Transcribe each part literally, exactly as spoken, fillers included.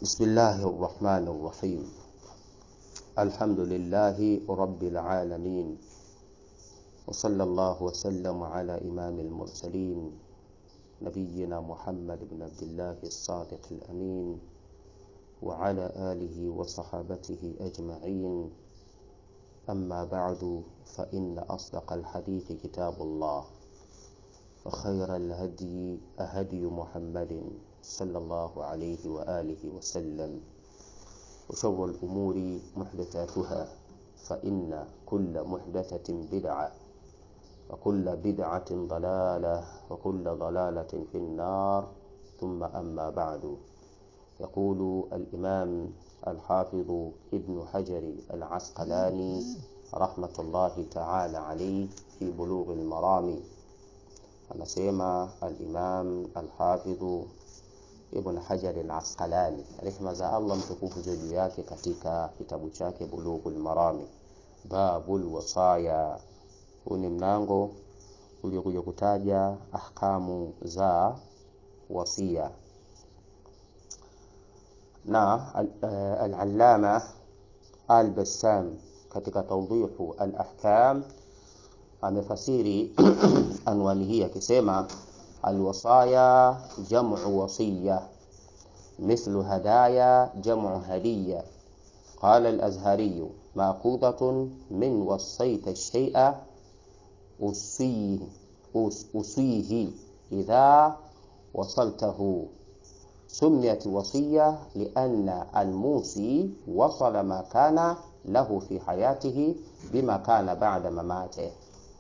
بسم الله الرحمن الرحيم. الحمد لله رب العالمين، وصلى الله وسلم على إمام المرسلين نبينا محمد بن عبد الله الصادق الأمين وعلى آله وصحابته أجمعين. أما بعد، فإن أصدق الحديث كتاب الله، وخير الهدي هدي محمد صلى الله عليه وآله وسلم، وشر الأمور محدثاتها، فإن كل محدثة بدعة، وكل بدعة ضلالة، وكل ضلالة في النار. ثم أما بعد، يقول الإمام الحافظ ابن حجر العسقلاني رحمة الله تعالى عليه في بلوغ المرام. anasema al-Imam al-Hafidh Ibn Hajar al-Asqalani, rehma za Allah mtukufu juu yake, katika kitabu chake Bulughul Marami, babul wasaya. Huu ni mlango uliokuja kutaja ahkamu za wasia. Na al-Allama al-Bassam katika tawdihu al-ahkam amefasiri anwani hii akisema alwasaya jam'u wasiya mithlu hadaya jam'u hadiya. Qala al-Azhari ma'qudatun min wasayta ash-shay'a usihi usihi idha wasaltahu. سميت وصية لأن الموصي وصل ما كان له في حياته بما كان بعد مماته.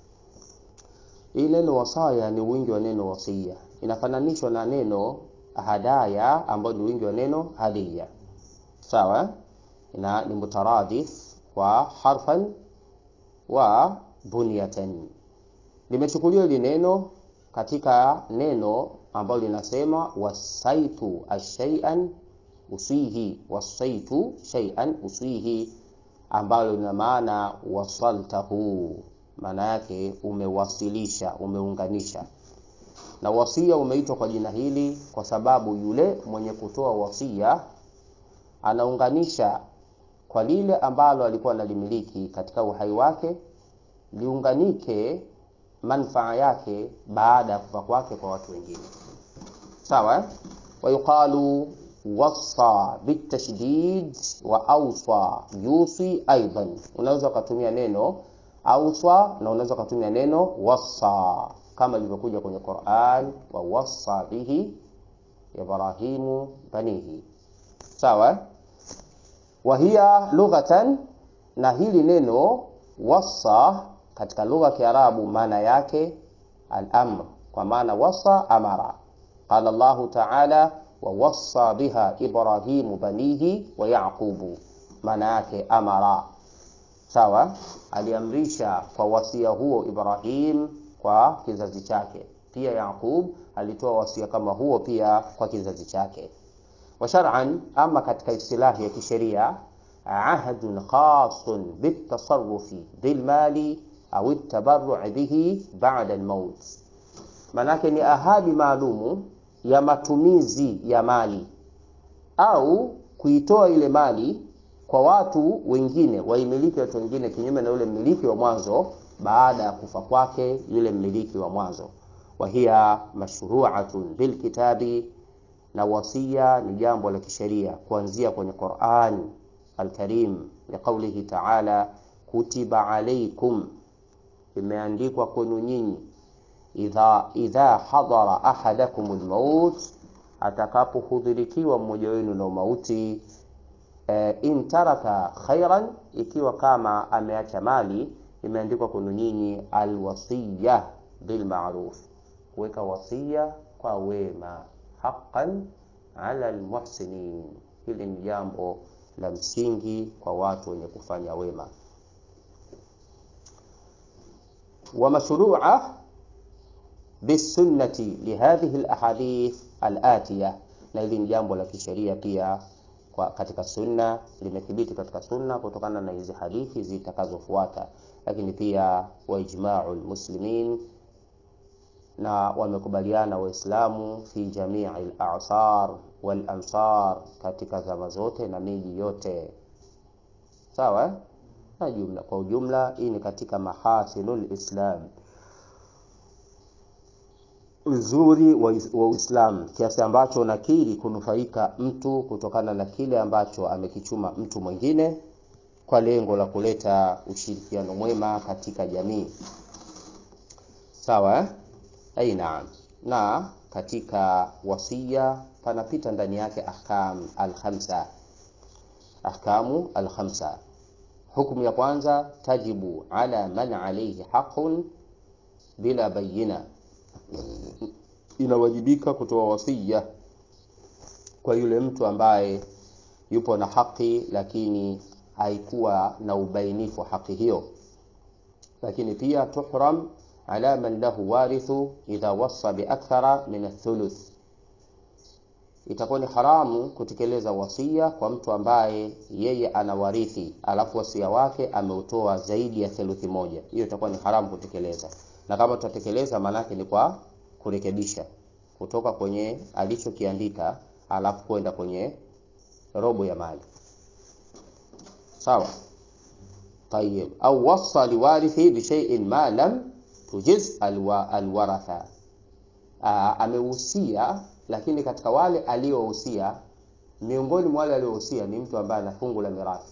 Hii neno wasaya ni wingi wa neno wasia, inafananishwa na neno hadaya ambayo ni wingi wa neno hadiya. Sawa? Ina ni mutaradif wa harfan wa bunyatan. Limechukuliwa hili neno katika neno ambalo linasema wasaitu ashay'an usihi, wasaitu shay'an usihi, ambalo lina maana wasaltahu, maana yake umewasilisha, umeunganisha. Na wasia umeitwa kwa jina hili kwa sababu yule mwenye kutoa wasia anaunganisha kwa lile ambalo alikuwa analimiliki katika uhai wake, liunganike manufaa yake baada ya kufa kwake kwa watu wengine. Sawa? Wa yuqalu wasa bitashdid wa awsa yusi aidan. Unaweza kutumia neno awsa na unaweza kutumia neno wasa, kama ilivyokuja kwenye Qur'an, wa wasa bihi Ibrahimu banihi. Sawa? Wa hiya lughatan, na hili neno wasa katika lugha ya Kiarabu maana yake al-amr, kwa maana wasa amara. Qala Allahu ta'ala wa wasa biha Ibrahimu banihi wa Yaqubu, maana yake amara. Sawa? Aliamrisha kwa wasia huo Ibrahim kwa kizazi chake, pia Yaqub alitoa wasia kama huo pia kwa kizazi chake. Wa shar'an, ama katika istilahi ya kisheria, ahdun khasun bitasarrufi bil mali au tabarru' bihi ba'da al-maut. Manake ni ahadi maalumu ya matumizi ya mali au kuitoa ile mali kwa watu wengine, waimiliki watu wengine kinyume na yule mmiliki wa mwanzo baada ya kufa kwake yule mmiliki wa mwanzo. Wa hiya mashru'atun bil kitabi, na wasia ni jambo la kisheria kuanzia kwenye Qur'an al-Karim, ya kaulihi ta'ala kutiba alaykum, imeandikwa kwenu nyinyi, idha idha hadara ahadakumul maut, atakapohudhurikiwa mmoja wenu na mauti, e, in taraka khairan, ikiwa kama ameacha mali, imeandikwa kwenu nyinyi alwasiya bil ma'ruf, kuweka wasia kwa wema, haqqan ala almuhsinin. Hili ni jambo la msingi kwa watu wenye kufanya wema. ومشروعة بالسنة لهذه الأحاديث الآتية, na hili ni jambo la kisheria pia kwa katika sunna, limethibiti katika sunna kutokana na hizi hadithi zitakazofuata. Lakini pia wa ijma'ul muslimin na wamekubaliana Waislamu fi jamii al-a'sar wal ansar, katika zama zote na miji yote. Sawa? Na jumla kwa ujumla, hii ni katika mahasinul Islam, uzuri wa Uislamu, kiasi ambacho nakiri kunufaika mtu kutokana na kile ambacho amekichuma mtu mwingine, kwa lengo la kuleta ushirikiano mwema katika jamii. Sawa? Ai, naam. Na katika wasia panapita ndani yake ahkam al-khamsa, ahkamu al-khamsa. Hukumu ya kwanza, tajibu ala man alayhi haqqun bila bayina, inawajibika kutoa wasia kwa yule mtu ambaye yupo na haki lakini haikuwa na ubainifu haki hiyo. Lakini pia tuhram ala man lahu warithu idha wassa bi akthara min athuluth, itakuwa ni haramu kutekeleza wasia kwa mtu ambaye yeye anawarithi alafu wasia wake ameutoa zaidi ya theluthi moja. Hiyo itakuwa ni haramu kutekeleza, na kama tutatekeleza maana yake ni kwa kurekebisha kutoka kwenye alichokiandika alafu kwenda kwenye robo ya mali. Sawa? Tayeb. Au wassa liwarithi bi shay'in ma lam tujiz alwa alwaratha, amehusia lakini katika wale aliohusia, miongoni mwa wale aliohusia ni mtu ambaye ana fungu la mirathi,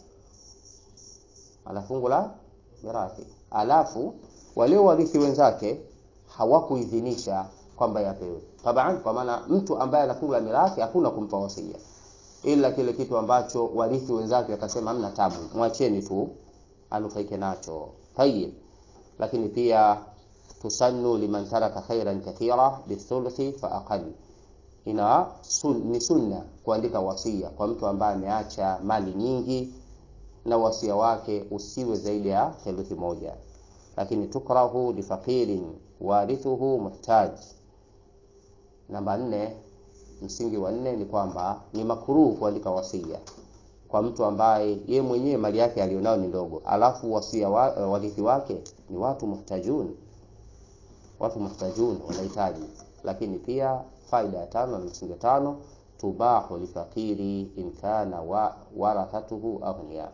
ana fungu la mirathi, alafu wale warithi wenzake hawakuidhinisha kwamba yapewe. Taban, kwa maana mtu ambaye ana fungu la mirathi hakuna kumpa wasia, ila kile kitu ambacho warithi wenzake wakasema hamna tabu, mwacheni tu anufaike nacho. Tayeb. Lakini pia tusannu liman taraka khairan kathira bithuluthi fa aqall, ina sun, ni sunna kuandika wasia kwa mtu ambaye ameacha mali nyingi na wasia wake usiwe zaidi ya theluthi moja. Lakini tukrahu li faqirin warithuhu muhtaj. Namba nne, msingi wa nne ni kwamba ni makruh kuandika wasia kwa mtu ambaye ye mwenyewe mali yake alionao ni ndogo, alafu wasia wa, warithi wake ni watu muhtajun, watu muhtajun wanahitaji. Lakini pia faida ya tano na msingi tano, tubahu li faqiri in kana wa warathatuhu aghniya,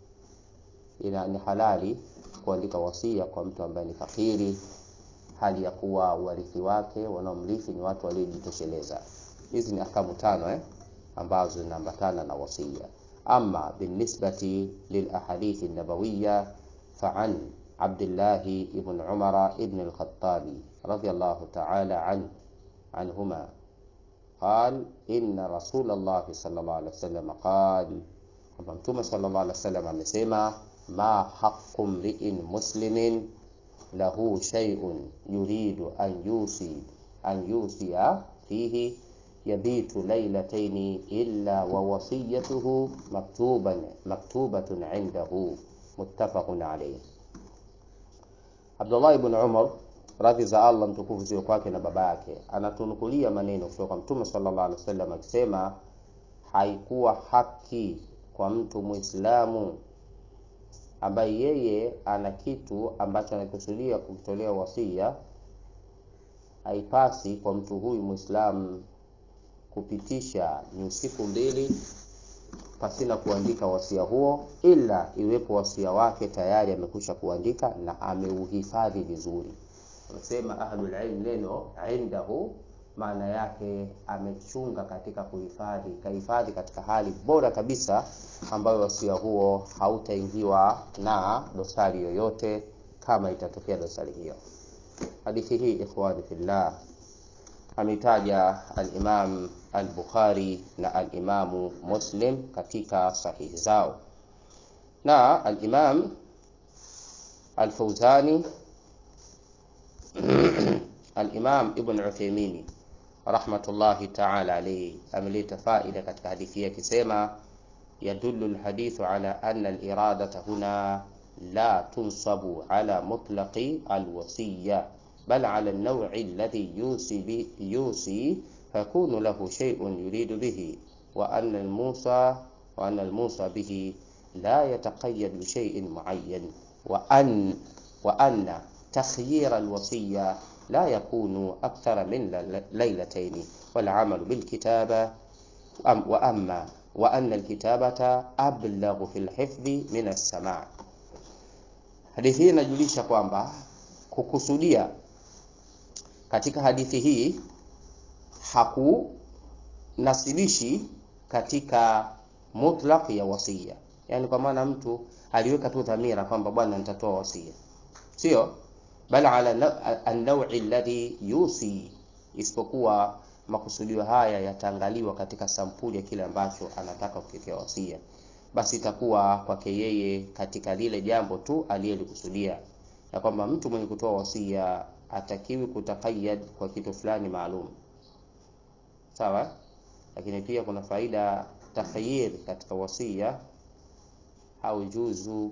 ina ni halali kuandika wasia kwa mtu ambaye ni fakiri hali ya kuwa warithi wake wanaomrithi ni watu waliojitosheleza. Hizi ni ahkamu tano eh ambazo zinaambatana na wasia. Amma binisbati lil ahadith an-nabawiyya fa'an Abdullah ibn Umar ibn al-Khattab radiyallahu ta'ala an anhuma قال إن رسول الله صلى الله عليه وسلم قال, Mtume sallallahu alaihi wasallam amesema, ma haqqu mri'in muslimin lahu shay'un yuridu an yusi an yusiya fihi yabitu laylataini illa wa wasiyatuhu maktuban maktubatun indahu, muttafaqun alayh. Abdullah ibn Umar, radhi za Allah mtukufu ziwe kwake na baba yake, anatunukulia maneno kutoka kwa Mtume sallallahu alaihi wasallam akisema, haikuwa haki kwa mtu Muislamu ambaye yeye ana kitu ambacho anakusudia kumtolea wasia, haipasi kwa mtu huyu Muislamu kupitisha ni siku mbili pasina kuandika wasia huo, ila iwepo wasia wake tayari amekwisha kuandika na ameuhifadhi vizuri. Tunasema ahlul ilm neno indahu maana yake amechunga katika kuhifadhi, kahifadhi katika hali bora kabisa ambayo wasia huo hautaingiwa na dosari yoyote kama itatokea dosari hiyo. Hadithi hii ikhwani fillah ametaja al-Imam al-Bukhari na al-Imam Muslim katika sahihi zao, na al-Imam al-Fawzani al-Imam Ibn Uthaymeen rahmatullahi ta'ala alayhi ameleta faida katika hadithi yake akisema, yadullu al-hadithu ala anna al-iradata huna la tunsabu ala mutlaqi al-wasiyya bal ala an-naw'i alladhi yusi bi yusi fakunu lahu shay'un yuridu bihi, wa anna al-musa wa anna al-musa bihi la yataqayyad bi shay'in mu'ayyan, wa an wa anna takhyir al-wasiyya la yakunu akthara min laylatayn wal amalu bil kitaba am wa amma wa anna al kitabata ablaghu fil hifdhi min as-sama'. Hadithi hii inajulisha kwamba kukusudia katika hadithi hii hakunasibishi katika mutlaq ya wasia, yani kwa maana mtu aliweka tu dhamira kwamba bwana nitatoa wasia, sio bali ala an-naw'i alladhi yusi, isipokuwa makusudio haya yataangaliwa katika sampuli ya kile ambacho anataka kukiweka wasia, basi itakuwa kwake yeye katika lile jambo tu aliyelikusudia, na kwamba mtu mwenye kutoa wasia atakiwi kutakayad kwa kitu fulani maalum, sawa. Lakini pia kuna faida takhayyir katika wasia, au juzu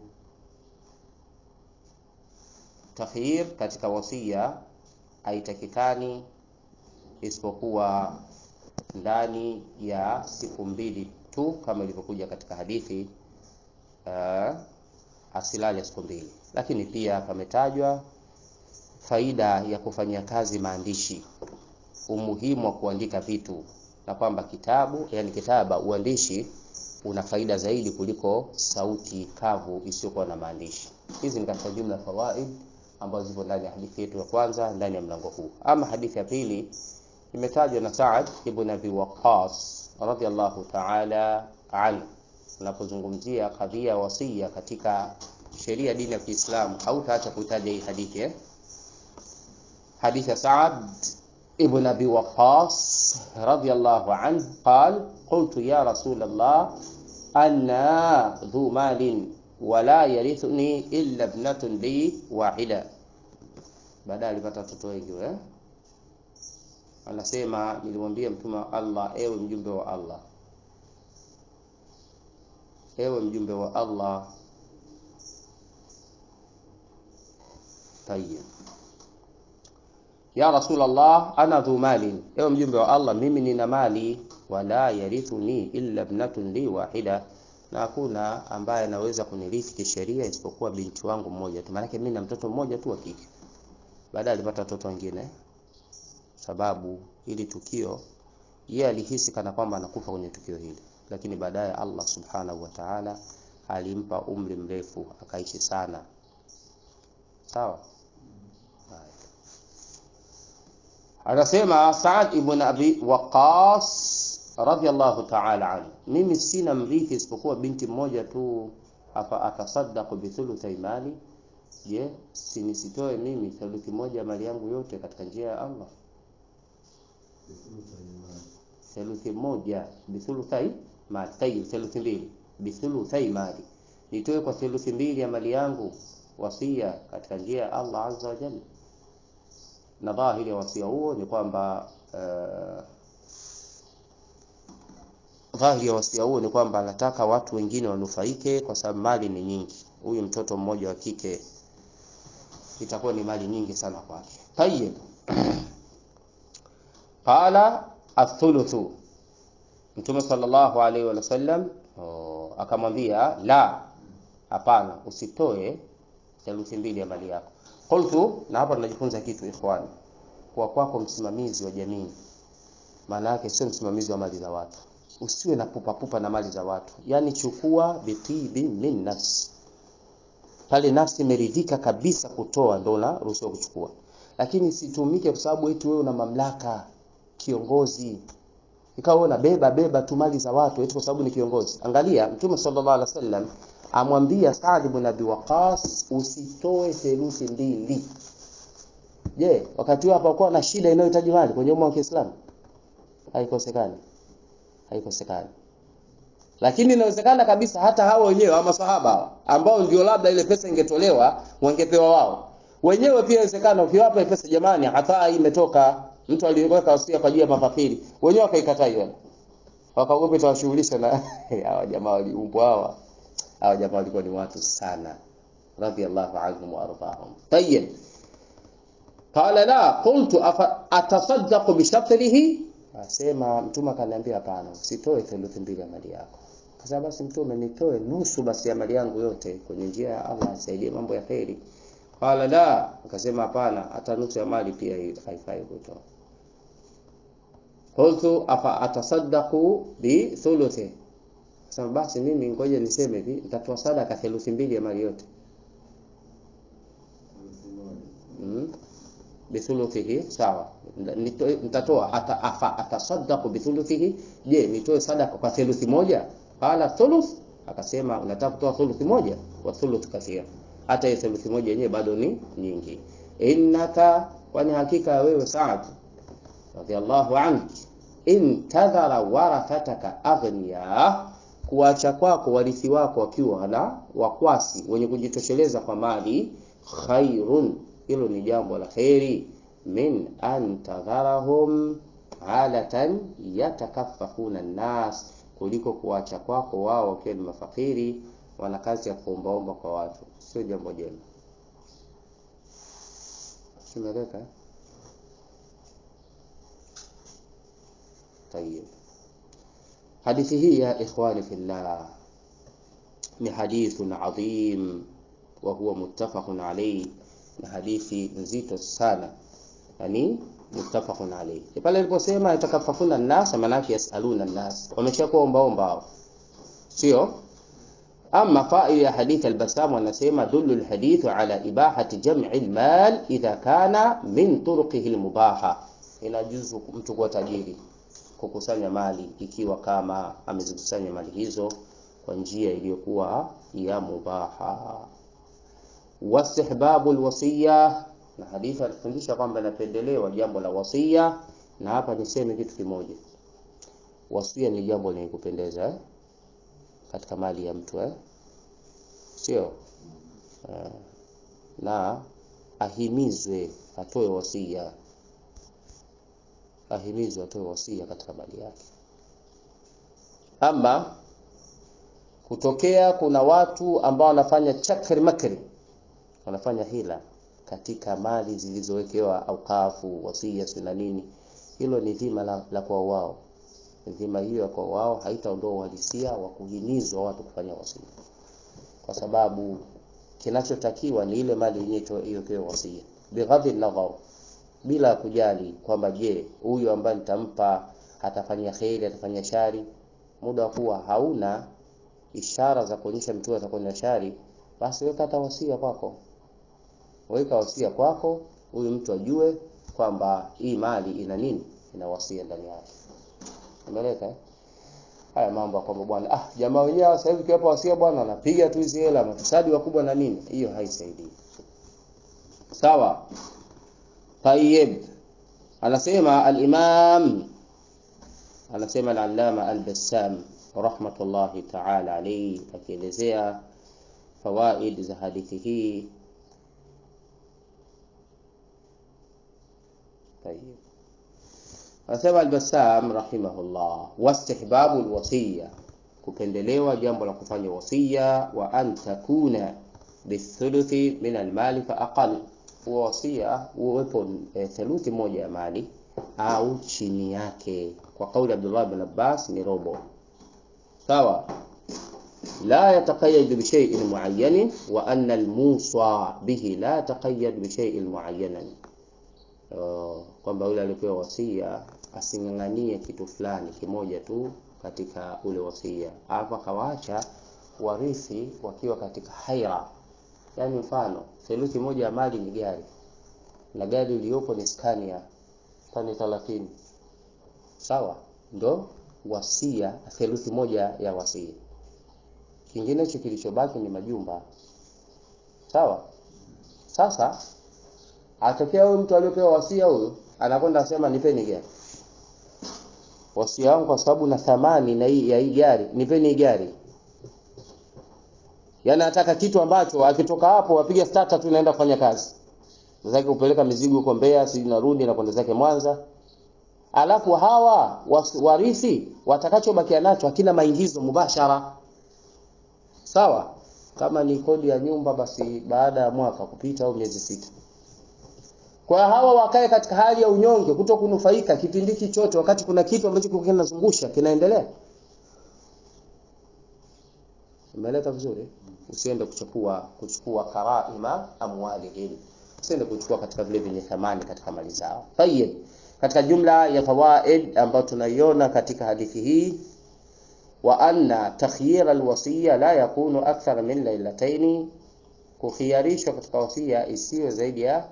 takhayyir katika wasia haitakikani isipokuwa ndani ya siku mbili tu, kama ilivyokuja katika hadithi uh, asilali siku mbili. Lakini pia pametajwa faida ya kufanyia kazi maandishi, umuhimu wa kuandika vitu, na kwamba kitabu, yani kitaba, uandishi una faida zaidi kuliko sauti kavu isiyokuwa na maandishi. Hizi ni katika jumla fawaid ambazo zipo ndani ya hadithi yetu ya kwanza ndani ya mlango huu. Ama hadithi ya pili imetajwa na Sa'ad ibn Abi Waqqas radhiyallahu ta'ala anhu, tunapozungumzia kadhia wasia katika sheria dini ya Kiislamu. Hautaacha kutaja hii hadithi eh? Hadithi ya Sa'ad ibn Abi Waqqas radhiyallahu anhu قال قلت يا رسول الله أنا ذو مال ولا يرثني إلا ابنة لي واحدة. Baada alipata watoto wengi eh, anasema nilimwambia mtume wa Allah, ewe mjumbe wa Allah, ewe mjumbe wa Allah, tayyib ya Rasulullah ana dhu mali, ewe mjumbe wa Allah, mimi nina mali, wala yarithuni illa ibnatun li wahida, na hakuna ambaye anaweza kunirithi kisheria isipokuwa binti wangu mmoja tu. Maana mimi na mtoto mmoja tu wa kike. Baadaye alipata watoto wengine, sababu ili tukio yeye alihisi kana kwamba anakufa kwenye tukio hili, lakini baadaye Allah subhanahu wa ta'ala alimpa umri mrefu, akaishi sana, sawa. Anasema Sa'ad ibn Abi Waqqas radhiyallahu ta'ala anhu, mimi sina mrithi isipokuwa binti mmoja tu, afa atasaddaqu bi thuluthi mali, je, sinisitoe mimi thuluthi moja ya mali yangu yote katika njia ya Allah? Thuluthi moja bi thuluthi mali, tayyib, thuluthi mbili bi thuluthi mali, nitoe kwa thuluthi mbili ya mali yangu wasia katika njia ya Allah azza wa jalla. Na dhahiri ya wasia huo ni kwamba uh, dhahiri ya wasia huo ni kwamba anataka watu wengine wanufaike, kwa sababu mali ni nyingi. Huyu mtoto mmoja wa kike itakuwa ni mali nyingi sana kwake. Tayyib. Qala athuluthu, Mtume sallallahu alaihi wasallam oh, akamwambia la, hapana, usitoe thuluthi mbili ya mali yako. Qultu, na hapa tunajifunza kitu ikhwani, kwa kwako msimamizi wa jamii, maana yake sio msimamizi wa mali za watu. Usiwe na pupa pupa na mali za watu, yani chukua bitibi min nafs, pale nafsi imeridhika kabisa kutoa ndo na ruhusa kuchukua, lakini situmike kwa sababu eti wewe una mamlaka, kiongozi, ikawa una beba beba tu mali za watu eti kwa sababu ni kiongozi. Angalia Mtume sallallahu alaihi wasallam amwambia Sa'd ibn Abi Waqqas usitoe theluthi mbili. Je, wakati hapo hapakuwa na shida inayohitaji mali kwenye umma wa Kiislamu? Haikosekani. Haikosekani. Lakini inawezekana kabisa hata hao wenyewe ama sahaba ambao ndio labda ile pesa ingetolewa wangepewa wao. Wenyewe pia inawezekana ukiwapa pesa, jamani, hata hii imetoka, mtu aliyeweka wasia kwa ajili ya mafakiri, wenyewe wakaikataa hiyo. Wakaogopa itawashughulisha na hawa jamaa waliumbwa hawa. Hawa jamaa walikuwa ni watu sana, radiyallahu anhum wa ardahum. Tayyib. Qala la, qultu atasaddaqu bi shatrihi, asema Mtume akaniambia hapana, usitoe thuluthi mbili ya mali yako. Kasema basi Mtume, nitoe nusu basi ya mali yangu yote kwenye njia ya Allah, asaidie mambo ya khairi. Qala la, akasema hapana, hata nusu ya mali pia haifai kutoa. Qultu afa atasaddaqu bi thuluthi, sasa basi mimi ngoja niseme hivi, nitatoa sadaka theluthi mbili ya mali yote. Mm. Bithuluthihi, sawa, nitatoa ata afa atasaddaqu bithuluthihi, je nitoe sadaka kwa theluthi moja? Qala thuluth, akasema unataka kutoa thuluthi moja, wa thuluth kathira, hata hiyo thuluthi moja yenyewe bado ni nyingi. Innaka, kwani hakika wewe Sa'd radiyallahu anhu, intadhara warathataka aghniya, kuacha kwako warithi wako wakiwa na wakwasi wenye kujitosheleza kwa mali, khairun, hilo ni jambo la khairi, min an tadharahum alatan yatakaffafuna an-nas, kuliko kuacha kwako wao wakiwa ni mafakiri, wana kazi ya kuombaomba kwa watu, sio jambo jema. Tumeeleka tayeb. Hadithi hii ya ikhwani fillah ni hadithun adhim wa huwa muttafaqun alayhi, ni hadithi nzito sana, yani muttafaqun alayhi. Pale aliposema yatakafafuna an-nas, maana yake yasaluna an-nas, wameshakuwa ombaomba hao, sio? Amma fa'i ya hadith al-Bassam anasema dullu al-hadith ala ibahati jam'i al-mal idha kana min turuqihi al-mubaha, inajuzu mtu kuwa tajiri kukusanya mali ikiwa kama amezikusanya mali hizo kwa njia iliyokuwa ya mubaha. Wastihbabu alwasiya, na hadithi inafundisha kwamba inapendelewa jambo la wasia. Na hapa niseme kitu kimoja, wasia ni jambo lenye kupendeza eh? katika mali ya mtu eh? sio uh, na ahimizwe atoe wasia, ahimizwe atoe wasia katika mali yake. Ama kutokea kuna watu ambao wanafanya chakri makri, wanafanya hila katika mali zilizowekewa aukafu, wasia na nini, hilo ni dhima la, la kwa wao. Dhima hiyo kwa wao haitaondoa uhalisia wa kuhimizwa watu kufanya wasia, kwa sababu kinachotakiwa ni ile mali yenyewe iliyowekewa wasia, bighadhi nadhar, bila kujali kwamba je huyu ambaye nitampa atafanya khairi atafanya shari. Muda kuwa hauna ishara za kuonyesha mtu atakwenda shari, basi weka hata wasia kwako, weka wasia kwako, huyu mtu ajue kwamba hii mali ina nini, ina wasia ndani yake. Umeeleka eh? Haya mambo kwamba bwana ah jamaa wenyewe sasa hivi kiapo wasia bwana anapiga tu hizo hela mafisadi wakubwa na nini, hiyo haisaidii. Sawa. Tayyib, anasema al-Imam, anasema al-Allama al-Bassam rahmatullahi ta'ala alayhi, akielezea fawaid za hadithi hii. Tayyib, anasema al-Bassam rahimahullah, wastihbabu al-wasiyya, kupendelewa jambo la kufanya wasia, wa an takuna bithuluthi min al-mali fa aqall, wasia uwepo e, theluthi moja ya mali au chini yake, kwa kauli Abdullah ibn Abbas ni robo. Sawa. La yataqayyad bi shay'in mu'ayyan, wa anna al-musa bihi la yataqayyad bi shay'in mu'ayyan, kwamba yule alipewa wasia asinganganie kitu fulani kimoja tu katika ule wasia, hapo akawaacha warithi wakiwa katika haira. Yani mfano theluthi moja ya mali ni gari, na gari iliyopo ni Scania tani thelathini, sawa, ndo wasia theluthi moja ya wasia. Kingine hicho kilichobaki ni majumba, sawa. Sasa atokea huyu mtu aliyopewa wasia, huyo anakwenda asema nipeni gari, wasia wangu kwa sababu na thamani na hii ya hii gari, nipeni gari. Yaani nataka kitu ambacho akitoka hapo apiga starter tu naenda kufanya kazi zake, kupeleka mizigo huko Mbeya, si narudi na kwenda zake Mwanza. Alafu hawa warithi watakachobakia nacho hakina maingizo mubashara, sawa. Kama ni kodi ya nyumba, basi baada ya mwaka kupita au miezi sita. Kwa hawa wakae katika hali ya unyonge, kutokunufaika kipindi chote, wakati kuna kitu ambacho kinazungusha kinaendelea. Umeeleza vizuri. Usiende kuchukua kuchukua karaima amwalihim, usiende kuchukua katika vile vyenye thamani katika mali zao. Tayeb, katika jumla ya fawaid ambayo tunaiona katika hadithi hii, wa anna takhyir alwasiya la yakunu akthar min laylatayn, kukhiyarishwa katika wasia isiyo zaidi ya.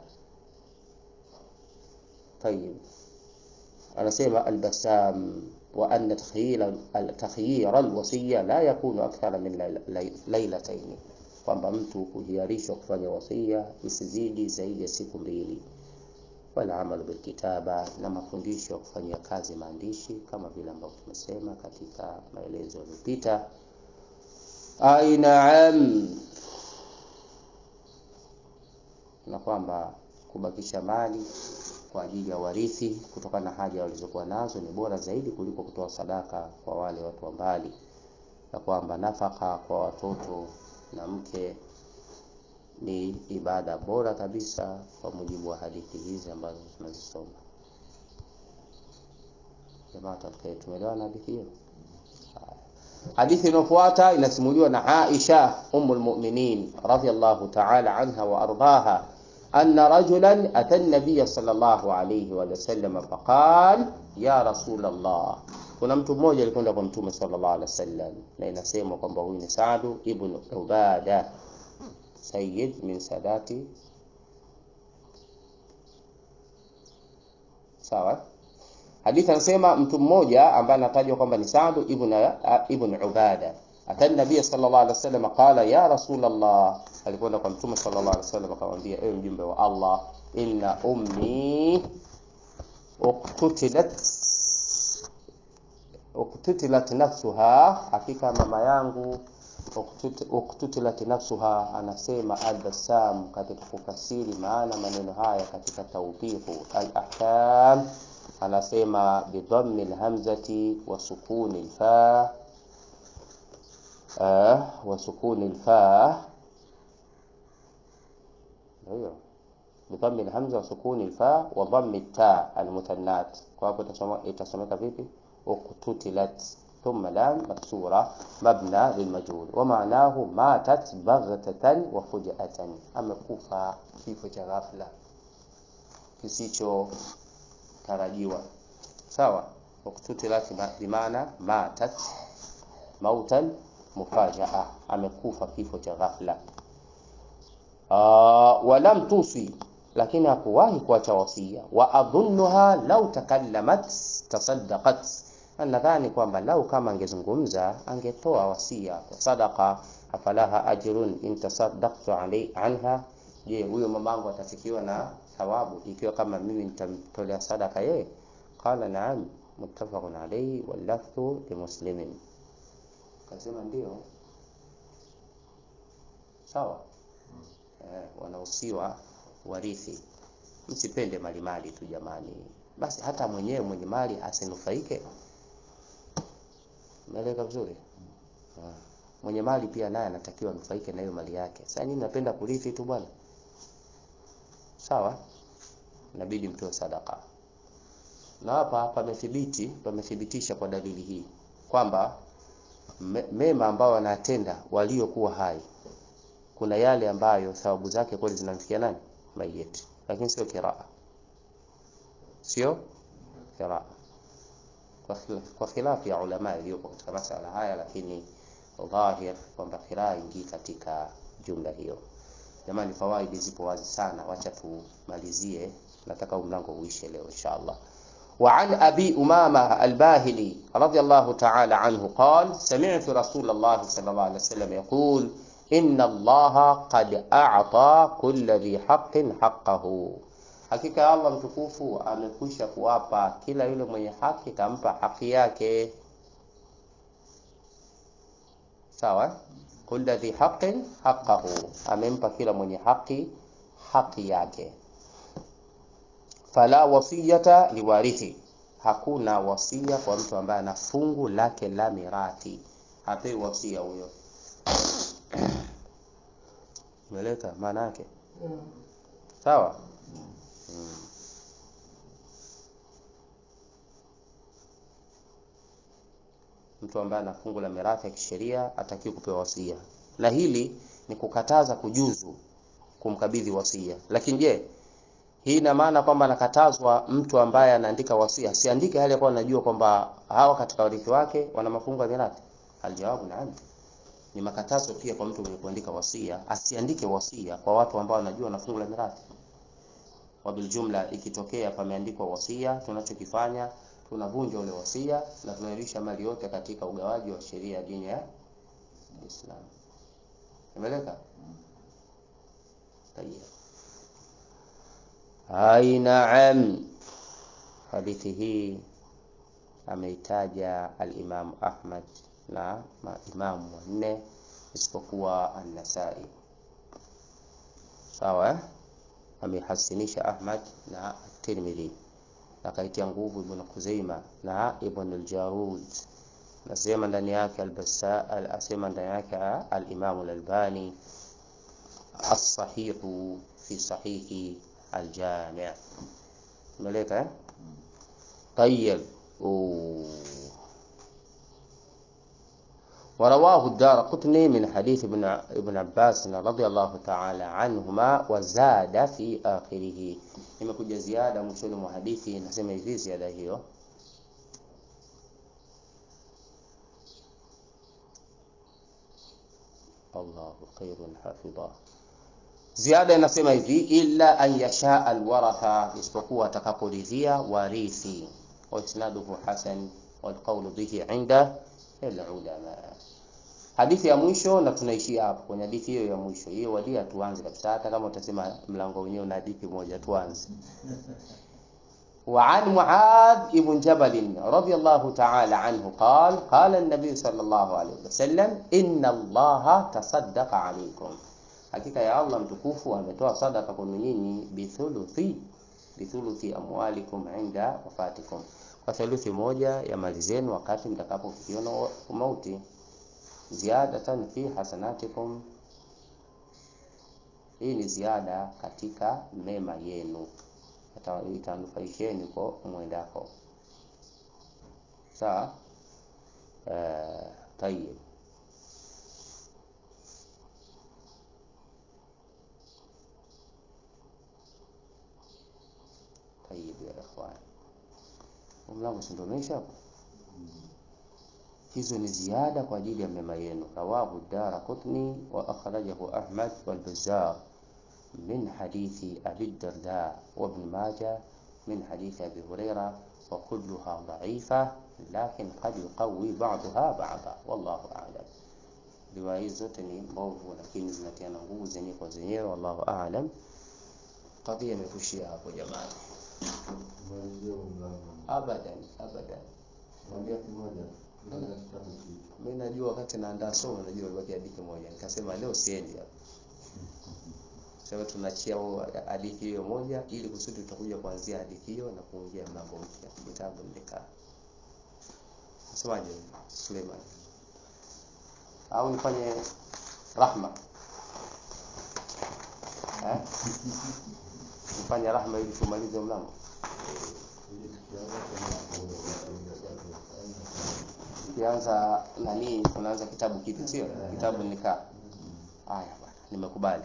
Tayeb, anasema al-Bassam wa anna takhyir al-takhyir alwasiya la yakunu akthar min laylatayn, kwamba mtu kuhiarishwa kufanya wasia isizidi zaidi ya siku mbili. Wala amalu bil kitaba, na mafundisho kufanyia kazi maandishi kama vile ambavyo tumesema katika maelezo yaliyopita. Ainaam, na kwamba kubakisha mali kwa ajili ya warithi kutokana na haja walizokuwa nazo ni bora zaidi kuliko kutoa sadaka kwa wale watu wa mbali, na kwamba nafaka kwa watoto na mke ni ibada bora kabisa kwa mujibu wa hadithi hizi ambazo tunazisoma. Jamaa tutakaye tumeelewa na hadithi hiyo. Hadithi inayofuata inasimuliwa na Aisha ummul mu'minin radhiyallahu ta'ala anha wa ardhaha anna rajulan ata an-nabiy sallallahu alayhi wa sallam faqala ya rasul Allah. Kuna mtu mmoja alikwenda kwa mtume sallallahu alayhi wasallam, na inasema kwamba huyu ni Sa'd ibn Ubada, sayyid min sadati. Sawa. Hadithi anasema mtu mmoja ambaye anatajwa kwamba ni Sa'd ibn ibn Ubada, ata nabii sallallahu alaihi wasallam qala ya rasul Allah, alikwenda kwa mtume sallallahu alaihi wasallam akamwambia, ewe mjumbe wa Allah, inna ummi uqtutilat uqtutilat nafsuha, hakika mama yangu uqtutilat nafsuha. Anasema al-Bassam katika kufasiri maana maneno haya katika tawbihu al-ahkam, anasema bi dhammi al-hamzati wa sukuni al-fa ah wa sukuni al-fa, ndio bi dhammi al-hamza wa sukuni al-fa wa dhammi at-ta al-mutannat. Kwa hapo itasomeka vipi? uqtutilat ثم لام مكسورة مبنى للمجهول ومعناه ماتت بغتة وفجأة. amekufa kifo cha ghafla kisicho tarajiwa. Sawa. uqtutilat bimaana matat mautan mufajaa, amekufa kifo cha ghafla. uh, walam tusi, lakini hakuwahi kuacha wasia. wa adhunnuha law takallamat tasaddaqat, nadhani kwamba lau kama angezungumza angetoa wasia kwa sadaqa. Afalaha ajrun in tasaddaqtu alai anha, je, huyo mamangu atafikiwa na thawabu ikiwa kama mimi nitamtolea sadaka yeye? Qala na'am muttafaqun alayhi wal lafdhu li muslimin. Kasema ndio. Sawa. Eh, wanahusiwa warithi, msipende mali mali tu jamani, basi hata mwenyewe mwenye mali asinufaike. Umeeleka vizuri? Ah. Mwenye mali pia naye anatakiwa anufaike na hiyo mali yake. Sasa nini napenda kurithi tu bwana? Sawa? Inabidi mtoe sadaka. Na hapa pamethibiti, pamethibitisha kwa dalili hii kwamba me, mema ambao wanatenda waliokuwa hai, kuna yale ambayo thawabu zake kweli zinamfikia nani? Mayiti. Lakini sio kiraa. Sio kiraa. Kwa khilafi ya ulama iliyopo katika masala haya, lakini dhahir kwamba khiraa ingii katika jumla hiyo. Jamani, fawaidi zipo wazi sana, wacha tumalizie, nataka mlango uishe leo inshallah. Wa an abi umama al-bahili radiyallahu ta'ala anhu qala sami'tu rasulullah sallallahu alayhi wasallam yaqul inna allaha qad a'ta kulli dhi haqqin haqqahu, hakika Allah mtukufu amekwisha kuwapa kila yule mwenye haki, kampa haki yake. Sawa? Kulli dhi haqqin haqqahu, amempa kila mwenye haki haki yake. Fala wasiyata liwarithi, hakuna wasia kwa mtu ambaye ana fungu lake la mirathi, hapewi wasia huyo. Umeeleka maana yake? Sawa? Hmm. Mtu ambaye ana fungu la mirathi ya kisheria atakiwa kupewa wasia. Na hili ni kukataza kujuzu kumkabidhi wasia. Lakini je, hii ina maana kwamba anakatazwa mtu ambaye anaandika wasia siandike hali kwa anajua kwamba hawa katika warithi wake wana mafungu ya mirathi? Aljawabu naam. Ni makatazo pia kwa mtu mwenye kuandika wasia asiandike wasia kwa watu ambao wanajua na fungu la mirathi. Kwa jumla ikitokea pameandikwa wasia, tunachokifanya tunavunja ule wasia na tunarudisha mali yote katika ugawaji wa sheria ya dini ya Uislamu. Umeeleka? Tayeb. Hai naam. Hadithi hii ameitaja al-Imam Ahmad na maimamu wanne isipokuwa An-Nasa'i. Sawa eh? Amehasinisha Ahmad na Tirmidhi. Akaitia nguvu Ibn Khuzaimah na Ibn al-Jarud. Nasema ndani yake al-Bassa al-asema ndani yake al-Imam al-Albani as-sahihu fi sahihi al-Jami'. Umeleka eh? طيب. ورواه الدارقطني من حديث ابن ابن عباس رضي الله تعالى عنهما وزاد في آخره. imekuja ziada mwishoni mwa hadithi nasema hivi ziada hiyo Allahu khairun hafidha. Ziada inasema hivi illa an yasha alwaratha, isipokuwa atakaporidhia warithi. Wa isnaduhu hasan wal qawlu bihi inda al-ulama. Hadithi ya mwisho na tunaishia hapo kwenye hadithi hiyo ya mwisho. Hiyo wadia tuanze kabisa, hata kama utasema mlango wenyewe una hadithi moja tuanze. وعن معاذ ابن جبل رضي الله تعالى عنه قال قال النبي صلى الله عليه وسلم إن الله تصدق عليكم, hakika ya Allah mtukufu ametoa sadaka kwa nyinyi bithuluthi bithuluthi amwalikum inda wafatikum, kwa thuluthi moja ya mali zenu wakati mtakapofikia mauti. Ziyadatan fi hasanatikum, hii ni ziada katika mema yenu, itanufaisheni kwa mwendako. Sawa? Eh, tayeb. Tayeb ya ikhwan. Mlango sindonesha hapo. Hizo ni ziada kwa ajili ya mema yenu. Rawahu Daraqutni wa akhrajahu Ahmad wal Bazzar min hadithi Abi Darda wa Ibn Majah min hadithi Abi Hurairah wa kulluha dha'ifa lakin qad yuqawi ba'daha ba'da wallahu a'lam. Riwaya zote ni mbovu lakini zinatiana nguvu zenyewe kwa zenyewe wallahu a'lam. Kadhia imefushia hapo jamani. Abadan abadan. Mwambie kimoja. Mimi najua wakati naandaa somo najua ibaki hadithi moja. Nikasema leo siendi hapa. Sasa tunaachia hadithi hiyo moja ili kusudi tutakuja kuanzia hadithi hiyo na kuingia mlango mpya kitabu nikaa. Nasemaje Suleiman? Au nifanye rahma? Eh? Nifanye rahma ili tumalize mlango. Kianza nani tunaanza kitabu kipi sio? Kitabu nikaa. Haya bwana, nimekubali.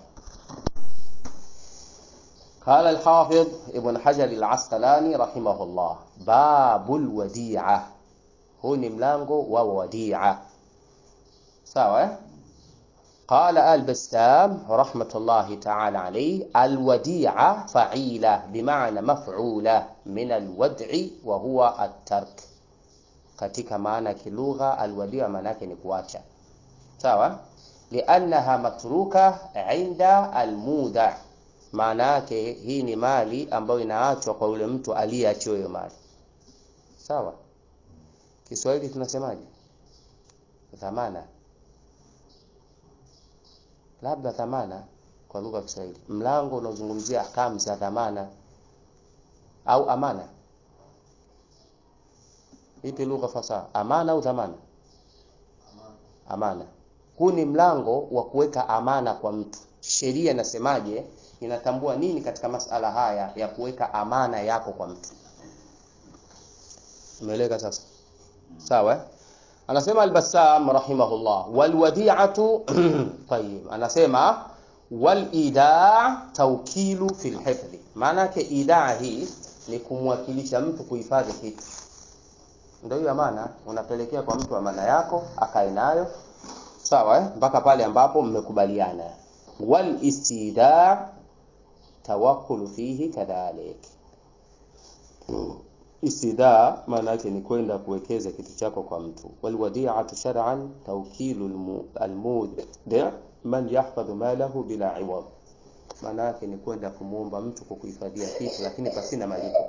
قال الحافظ ابن حجر العسقلاني رحمه الله باب الوديعة, huu ni mlango wa wadi'a. Sawa? قال البسام رحمة الله تعالى عليه الوديعة فعيلة بمعنى مفعولة من الودع وهو الترك. katika maana kilugha alwadi'a maana yake ni kuacha. Sawa? li'annaha matruka 'inda almuda, maana yake hii ni mali ambayo inaachwa kwa yule mtu aliyeachiwa hiyo mali. Sawa? Kiswahili tunasemaje? Dhamana. Labda dhamana kwa lugha ya Kiswahili. Mlango unaozungumzia ahkamu za dhamana au amana. Ipi lugha fasaha? Amana au dhamana? Amana. Amana. Huu ni mlango wa kuweka amana kwa mtu. Sheria inasemaje? Inatambua nini katika masala haya ya kuweka amana yako kwa mtu? Umeeleka sasa? Sawa? Anasema al-Bassam rahimahullah, wal wadi'atu tayyib, anasema wal idaa tawkilu fil hifdhi. Maana yake idaa hii ni kumwakilisha mtu kuhifadhi kitu. Ndio hiyo maana unapelekea kwa mtu amana yako akae nayo, sawa eh, mpaka pale ambapo mmekubaliana. Wal istidaa tawakkulu fihi kadhalik. Istidaa maana yake ni kwenda kuwekeza kitu chako kwa mtu. Wal wadi'atu shar'an tawkilu al-mudi' man yahfadhu malahu bila iwad. Maana yake ni kwenda kumuomba mtu kukuhifadhia kitu lakini pasina malipo.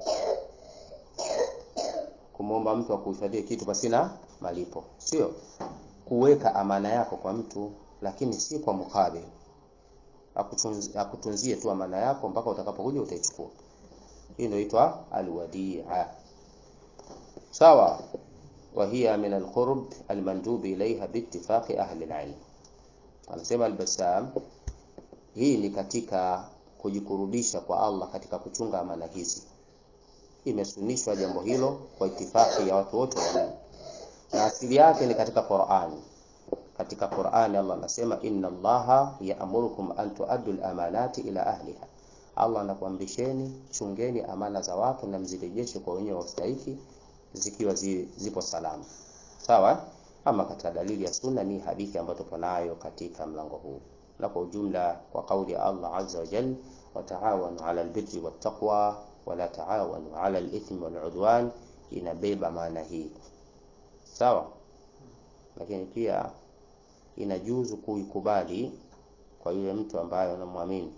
Kumuomba mtu akuhifadhie kitu pasina malipo, sio kuweka amana yako kwa mtu lakini si kwa mukabili. Akutunzie, akutunzie tu amana yako mpaka utakapokuja utaichukua. Hii ndio inaitwa alwadi'a. Sawa. Wa hiya min alqurb almandub ilayha biittifaqi ahli alilm. Anasema al-Bassam, hii ni katika kujikurubisha kwa Allah katika kuchunga amana hizi. Imesunishwa jambo hilo kwa itifaki ya watu wote wa dini. Na asili yake ni katika Qur'an. Katika Qur'an Allah anasema inna Allaha ya'murukum an tu'addu al-amanati ila ahliha. Allah anakuamrisheni chungeni amana za watu na mzirejeshe kwa wenyewe wastahiki zikiwa zi, zipo salama. Sawa? Ama katika dalili ya sunna ni hadithi ambayo tupo nayo katika mlango huu. Na kwa ujumla kwa kauli ya Allah azza wa jalla, wa ta'awanu 'ala al-birri wat-taqwa wa la ta'awanu 'ala al-ithmi wal-'udwan, inabeba maana hii. Sawa? Lakini pia inajuzu kuikubali kwa yule mtu ambaye unamwamini.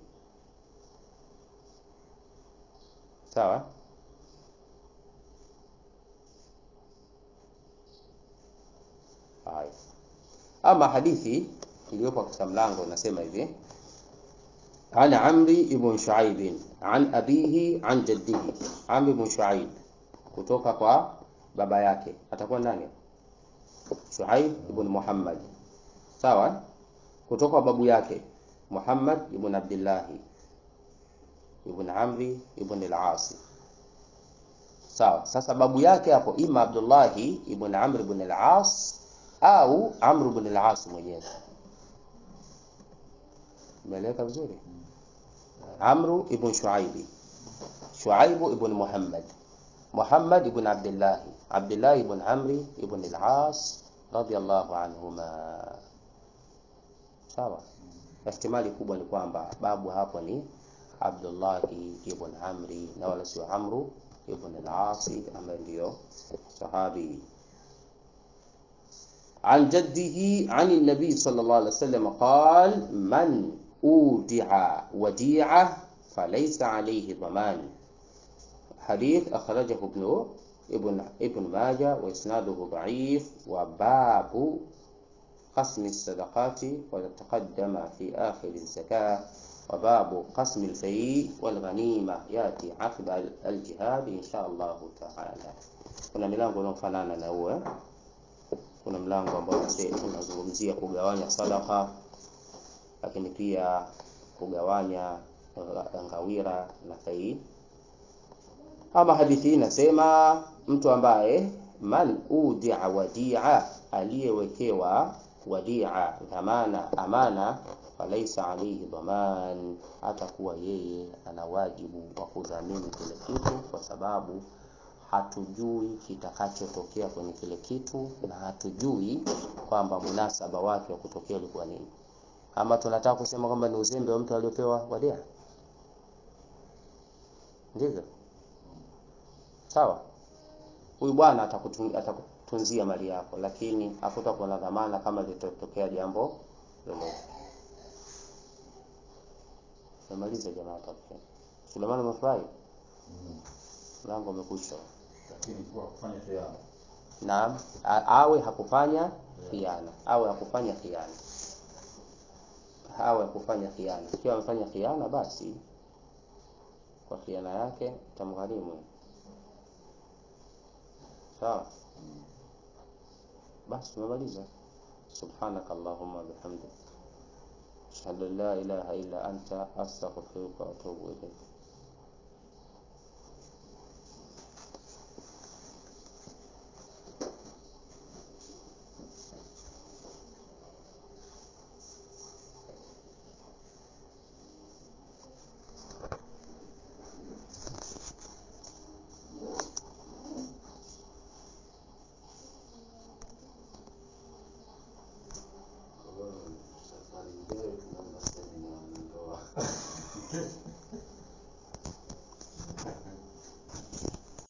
Sawa? Hai. Ama hadithi iliyopo katika mlango inasema hivi: Ana Amri ibn Shu'aib an abihi an jaddihi. Amri ibn Shu'aib kutoka kwa baba yake. Atakuwa nani? Shu'aib ibn Muhammad. Sawa? Kutoka kwa babu yake Muhammad ibn Abdullah ibn Amri ibn al-As. Sawa. Sasa babu yake hapo ima Abdullah ibn Amr ibn al-As au Amr ibn al-As mwenyewe. Umeeleka vizuri? Amr ibn Shu'aib, Shu'aib ibn Muhammad, Muhammad ibn Abdullah, Abdullah ibn Amr ibn al-As radiyallahu anhuma. Sawa. Ihtimali kubwa ni kwamba babu hapo ni Abdullah ibn Amr na wala sio Amr ibn al-As ambaye ndio sahabi. عن جده عن النبي صلى الله عليه وسلم قال من أودع وديعة فليس عليه ضمان. حديث أخرجه ابن ابن ابن ماجه وإسناده ضعيف. وباب قسم الصدقات وتقدم في آخر الزكاة. وباب قسم الفيء والغنيمة يأتي عقب الجهاد إن شاء الله تعالى. kuna milango inayofanana na huo. Kuna mlango ambao unazungumzia kugawanya sadaka, lakini pia kugawanya ngawira na fai. Ama hadithi inasema mtu ambaye man udi'a wadi'a, aliyewekewa wadi'a dhamana amana, falaisa alayhi dhaman, atakuwa yeye ana wajibu wa kudhamini kile kitu, kwa sababu hatujui kitakachotokea kwenye kile kitu na hatujui kwamba munasaba wake wa kutokea ulikuwa nini. Ama tunataka kusema kwamba ni uzembe wa mtu aliyopewa wadia? Ndivyo? Sawa. Huyu bwana atakutunzia mali yako, lakini hakutakuwa na dhamana kama litatokea jambo lolote. Tumalize jamaa tafadhali. Suleiman umefurahi? Mlango umekwisha. Lakini kwa kufanya khiana. Naam, awe hakufanya khiana, awe hakufanya khiana. Awe hakufanya khiana. Ikiwa amefanya khiana, basi kwa khiana yake tamgharimu. Sawa? Basi tumemaliza. Subhanakallahumma bihamdika, ashhadu an la ilaha illa anta, astaghfiruka wa atubu ilayk.